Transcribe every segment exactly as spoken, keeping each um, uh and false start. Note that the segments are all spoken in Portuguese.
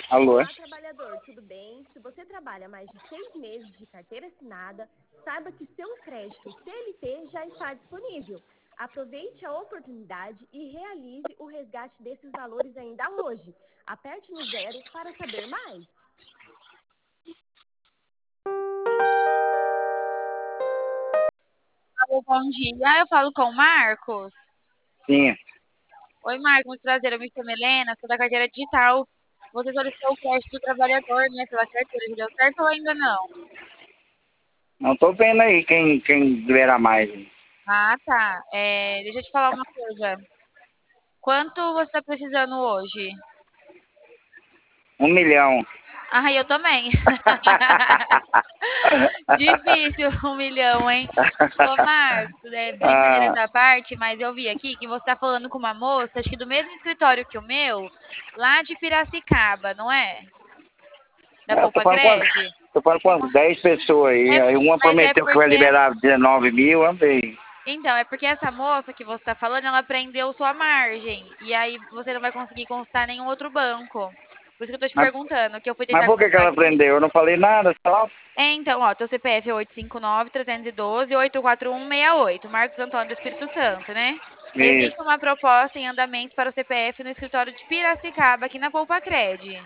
Alô? Olá, trabalhador, tudo bem? Se você trabalha mais de seis meses de carteira assinada, saiba que seu crédito C L T já está disponível. Aproveite a oportunidade e realize o resgate desses valores ainda hoje. Aperte no zero para saber mais. Alô, bom dia. Eu falo com o Marcos. Sim. Oi, Marcos, muito prazer. Eu me chamo Helena, sou da carteira digital. Você solicitou o crédito do trabalhador, né, pela carteira. Já deu certo ou ainda não? Não tô vendo aí quem, quem libera mais. Ah, tá. É, deixa eu te falar uma coisa. Quanto você está precisando hoje? Um milhão. Ah, eu também. Difícil, um milhão, hein? Ô, Marcos, é, brincadeiras Ah, à parte, mas eu vi aqui que você está falando com uma moça, acho que do mesmo escritório que o meu, lá de Piracicaba, não é? Da eu tô Poupa falando com, as- Cred? tô falando com umas dez pessoas aí. É, Aí uma mas é prometeu que vai porque. liberar dezenove mil, andei. Então, é porque essa moça que você está falando, ela prendeu sua margem. E aí você não vai conseguir consultar nenhum outro banco. Por isso que eu tô te Mas, perguntando, que eu fui mas tentar por que, que consultar ela aqui. prendeu? Eu não falei nada, só. É, então, ó, teu C P F é oito cinco nove, três um dois, oito quatro um seis oito, Marcos Antônio do Espírito Santo, né? Existe Isso. uma proposta em andamento para o C P F no escritório de Piracicaba, aqui na Poupa Cred.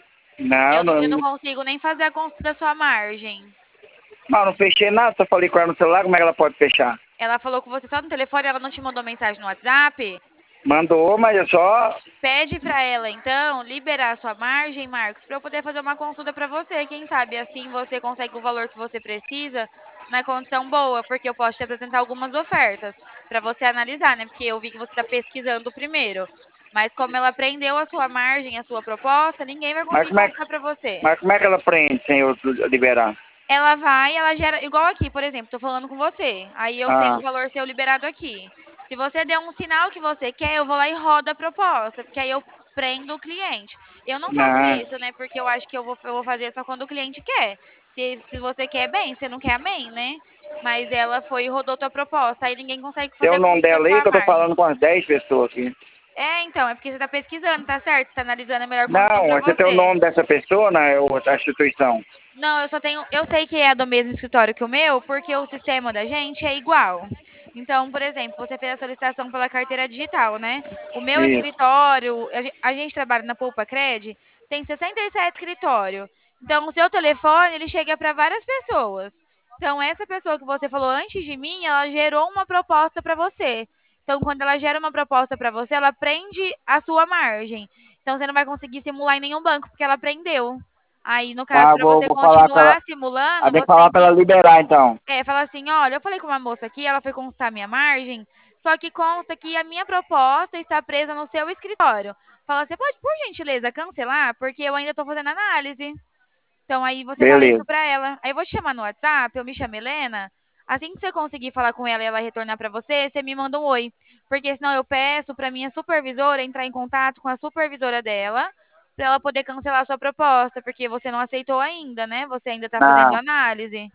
Não, Eu não, não, eu não não, consigo nem fazer a consulta da sua margem. não fechei nada, só falei com ela no celular, como é que ela pode fechar? Ela falou com você só no telefone, ela não te mandou mensagem no WhatsApp? Mandou, mas é só. Pede para ela, então, liberar a sua margem, Marcos, para eu poder fazer uma consulta para você. Quem sabe assim você consegue o valor que você precisa na condição boa, porque eu posso te apresentar algumas ofertas para você analisar, né? Porque eu vi que você está pesquisando primeiro. Mas como ela prendeu a sua margem, a sua proposta, ninguém vai Mas conseguir como é, que- consultar para você. mas como é que ela prende sem eu liberar? Ela vai, ela gera, igual aqui, por exemplo, tô falando com você. Aí eu tenho Ah, o valor seu liberado aqui. Se você der um sinal que você quer, eu vou lá e rodo a proposta, porque aí eu prendo o cliente. Eu não faço não. isso, né? Porque eu acho que eu vou, eu vou fazer só quando o cliente quer. Se, se você quer, bem, se não quer, amém, né? Mas ela foi e rodou tua proposta, aí ninguém consegue Tem fazer o a nome consulta da dela aí sua que eu tô margem. falando com umas dez pessoas aqui. É, então, é porque você tá pesquisando, tá certo? Você tá analisando a melhor condição Não, pra você tem o você. nome dessa pessoa na outra instituição. Não, eu só tenho. Eu sei que é do mesmo escritório que o meu, porque o sistema da gente é igual. Então, por exemplo, você fez a solicitação pela carteira digital, né? O meu Isso. escritório, a gen- a gente trabalha na Poupa Cred, tem sessenta e sete escritórios. Então, o seu telefone, ele chega para várias pessoas. Então, essa pessoa que você falou antes de mim, ela gerou uma proposta para você. Então, quando ela gera uma proposta para você, ela prende a sua margem. Então, você não vai conseguir simular em nenhum banco, porque ela prendeu. Aí, no caso, Tá, para vou, você vou falar com ela. continuar Ah, simulando, tem que você tem falar pra que ela liberar então. é, falar assim, olha, eu falei com uma moça aqui, ela foi consultar minha margem, só que consta que a minha proposta está presa no seu escritório. Fala, você pode, por gentileza, cancelar, porque eu ainda estou fazendo análise. Então, aí você fala isso Beleza. para ela. Aí eu vou te chamar no WhatsApp, eu me chamo Helena. Assim que você conseguir falar com ela e ela retornar para você, você me manda um oi. Porque senão eu peço para minha supervisora entrar em contato com a supervisora dela, para ela poder cancelar a sua proposta, porque você não aceitou ainda, né? Você ainda está fazendo Não. análise.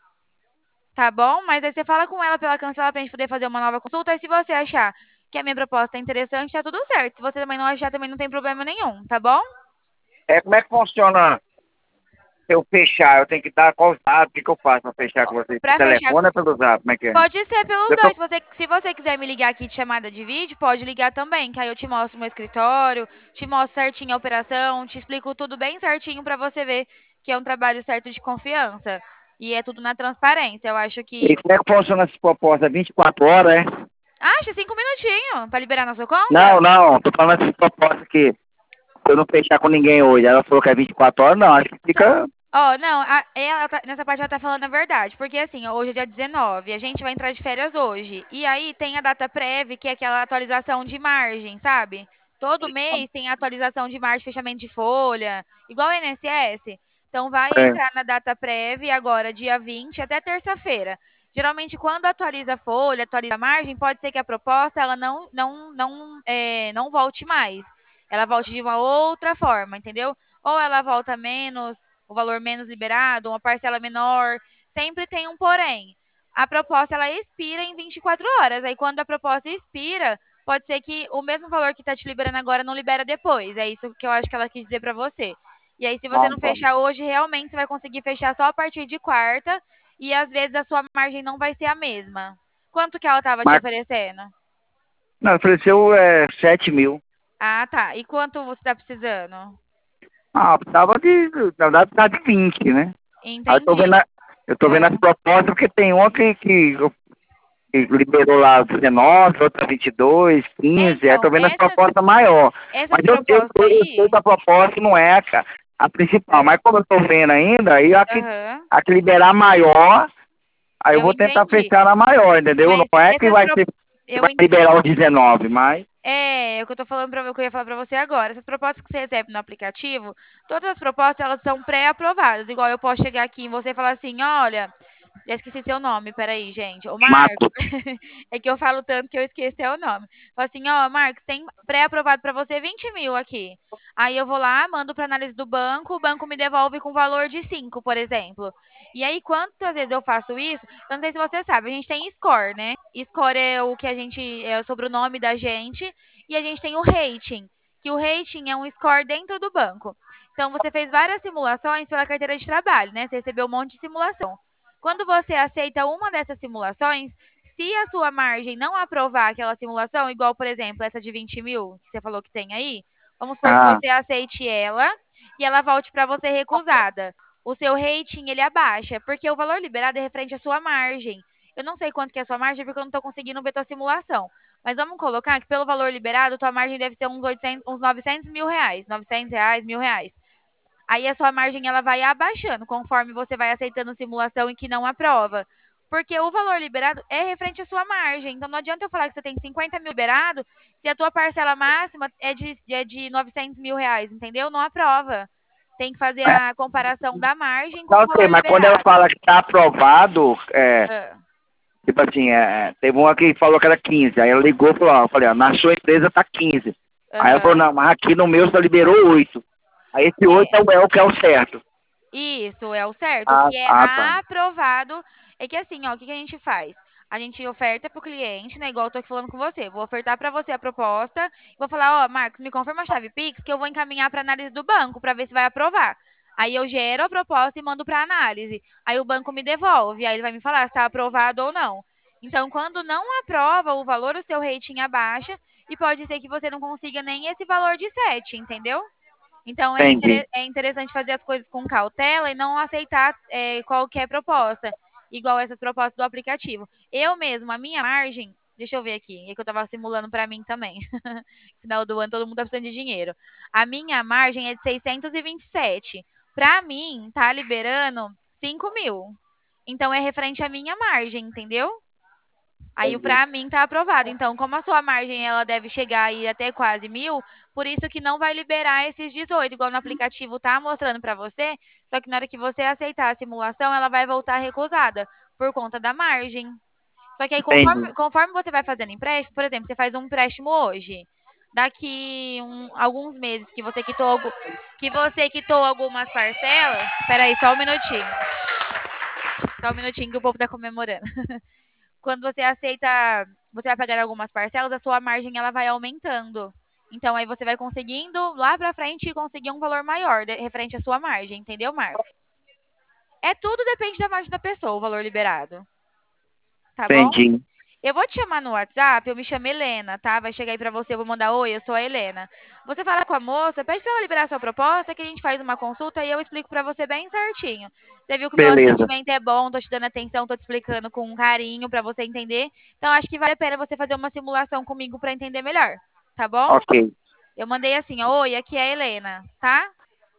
Tá bom? Mas aí você fala com ela pra ela cancelar pra gente poder fazer uma nova consulta. E se você achar que a minha proposta é interessante, tá tudo certo. Se você também não achar, também não tem problema nenhum, tá bom? É, como é que funciona se eu fechar? Eu tenho que dar qual zap? O que, que eu faço pra fechar com vocês? Por Pra fechar. telefone ou pelo zap? Como é que é? Pode ser pelos Eu tô... dois. Se você, se você quiser me ligar aqui de chamada de vídeo, pode ligar também, que aí eu te mostro o meu escritório, te mostro certinho a operação, te explico tudo bem certinho pra você ver que é um trabalho certo de confiança. E é tudo na transparência. Eu acho E que. como é que funciona essa proposta? vinte e quatro horas, é? Acha cinco minutinhos pra liberar na sua Não, conta? não. Tô falando essa proposta aqui. Se eu não fechar com ninguém hoje, ela falou que é vinte e quatro horas, não. Acho que fica... Ó, não, a- ela tá- nessa parte ela tá falando a verdade, porque assim, ó, hoje é dia dezenove, a gente vai entrar de férias hoje. E aí tem a data prévia, que é aquela atualização de margem, sabe? Todo mês tem atualização de margem, fechamento de folha, igual o I N S S. Então vai É. entrar na data prévia agora, dia vinte, até terça-feira. Geralmente, quando atualiza a folha, atualiza a margem, pode ser que a proposta ela não, não, não, é, não volte mais. Ela volte de uma outra forma, entendeu? Ou ela volta menos, o valor menos liberado, uma parcela menor, sempre tem um porém. A proposta ela expira em vinte e quatro horas. Aí quando a proposta expira, pode ser que o mesmo valor que está te liberando agora não libera depois. É isso que eu acho que ela quis dizer para você. E aí, se você Bom, não bom. fechar hoje, realmente você vai conseguir fechar só a partir de quarta. E às vezes a sua margem não vai ser a mesma. Quanto que ela tava te Mas, oferecendo? não, ofereceu é, sete mil. Ah, tá. E quanto você tá precisando? Ah, precisava de, na verdade, precisava de vinte, né? Aí eu tô vendo, Entendi. a- eu tô vendo É. as propostas, porque tem uma que, que, que liberou lá dezenove, outra vinte e dois, É, quinze, aí eu então, tô vendo as essas, propostas maior. essas Mas eu, eu, propostas eu, eu sei aí. que a proposta não é a, a principal, É. mas como eu tô vendo ainda, aí a que, Aham. a que liberar maior, aí eu Eu vou tentar entendi. fechar na maior, entendeu? Mas Não é que essas vai pro... ser, que eu vai entendi. liberar os dezenove, mas... É, é o que eu tô falando para que eu ia falar para você agora. Essas propostas que você recebe no aplicativo, todas as propostas elas são pré-aprovadas. Igual eu posso chegar aqui em você e falar assim, olha, já esqueci seu nome, peraí, gente. O Marcos. Marco, É que eu falo tanto que eu esqueço até o nome. Fala assim, ó, Marcos, tem pré-aprovado para você vinte mil aqui. Aí eu vou lá, mando para análise do banco, o banco me devolve com valor de cinco, por exemplo. E aí, quantas vezes eu faço isso? Eu não sei se você sabe, a gente tem score, né? Score é o que a gente, é o sobrenome da gente, e a gente tem o rating, que o rating é um score dentro do banco. Então, você fez várias simulações pela carteira de trabalho, né? Você recebeu um monte de simulação. Quando você aceita uma dessas simulações, se a sua margem não aprovar aquela simulação, igual, por exemplo, essa de vinte mil que você falou que tem aí, vamos supor que ah, você aceite ela e ela volte para você recusada. O seu rating, ele abaixa, porque o valor liberado é referente à sua margem. Eu não sei quanto que é a sua margem, porque eu não estou conseguindo ver tua simulação. Mas vamos colocar que pelo valor liberado, tua margem deve ser uns, oitocentos, uns novecentos mil reais. novecentos reais, mil reais. Aí a sua margem ela vai abaixando conforme você vai aceitando simulação e que não aprova. Porque o valor liberado é referente à sua margem. Então não adianta eu falar que você tem cinquenta mil liberado se a tua parcela máxima é de, é de novecentos mil reais, entendeu? Não aprova. Tem que fazer a comparação da margem com não o sei, valor mas quando ela liberado. fala que tá aprovado, é, Ah, tipo assim, é, teve uma que falou que era quinze, aí ela ligou e falou, ó, eu falei, ó, na sua empresa tá quinze. Aí ela falou, aham. não, mas aqui no meu só liberou oito. Aí esse oito É. é o, é o que é o certo. Isso é o certo. O Ah, que é ah, tá. aprovado é que assim, ó, o que que a gente faz? A gente oferta para o cliente, né? Igual eu tô aqui falando com você. Vou ofertar para você a proposta. Vou falar, ó, Marcos, me confirma a chave Pix que eu vou encaminhar para análise do banco para ver se vai aprovar. Aí eu gero a proposta e mando para análise. Aí o banco me devolve. Aí ele vai me falar se está aprovado ou não. Então, quando não aprova o valor, o seu rating abaixa e pode ser que você não consiga nem esse valor de sete, entendeu? Então é, Entendi. intere- é interessante fazer as coisas com cautela e não aceitar é, qualquer proposta, igual essas propostas do aplicativo. Eu mesmo, a minha margem, deixa eu ver aqui, é que eu estava simulando para mim também. Final do ano todo mundo tá precisando de dinheiro. A minha margem é de seiscentos e vinte e sete. Para mim, tá liberando cinco mil. Então é referente à minha margem, entendeu? Aí Entendi. para mim tá aprovado. Então, como a sua margem ela deve chegar aí até quase mil, por isso que não vai liberar esses dezoito, igual no aplicativo tá mostrando para você. Só que na hora que você aceitar a simulação, ela vai voltar recusada por conta da margem. Só que aí Entendi. conforme, conforme você vai fazendo empréstimo, por exemplo, você faz um empréstimo hoje, daqui um, alguns meses que você quitou algu- que você quitou algumas parcelas. Peraí, só um minutinho. Só um minutinho que o povo tá comemorando. Quando você aceita, você vai pagar algumas parcelas, a sua margem ela vai aumentando. Então aí você vai conseguindo lá pra frente conseguir um valor maior de, referente à sua margem, entendeu, Marcos? É tudo depende da margem da pessoa, o valor liberado, tá bom? Entendi. Eu vou te chamar no WhatsApp, eu me chamo Helena, tá? Vai chegar aí pra você, eu vou mandar oi, eu sou a Helena. Você fala com a moça, pede pra ela liberar sua proposta, que a gente faz uma consulta e eu explico pra você bem certinho. Você viu que o meu Beleza. atendimento é bom, tô te dando atenção, tô te explicando com carinho pra você entender. Então acho que vale a pena você fazer uma simulação comigo pra entender melhor, tá bom? Ok. Eu mandei assim, ó, oi, aqui é a Helena, tá?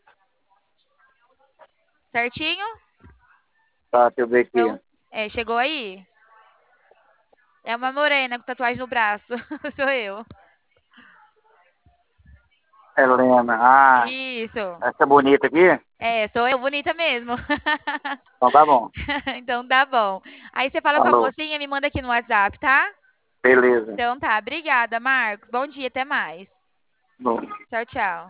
Certinho? Tá, deixa eu ver aqui. Então, é, chegou aí? É uma morena com tatuagem no braço, sou eu. Helena. Ah, Isso. essa bonita aqui? É, sou eu bonita mesmo. Então tá bom. Então tá bom. Aí você fala com a Falou. mocinha, me manda aqui no WhatsApp, tá? Beleza. Então tá. Obrigada, Marcos. Bom dia, até mais. Bom. Tchau, tchau.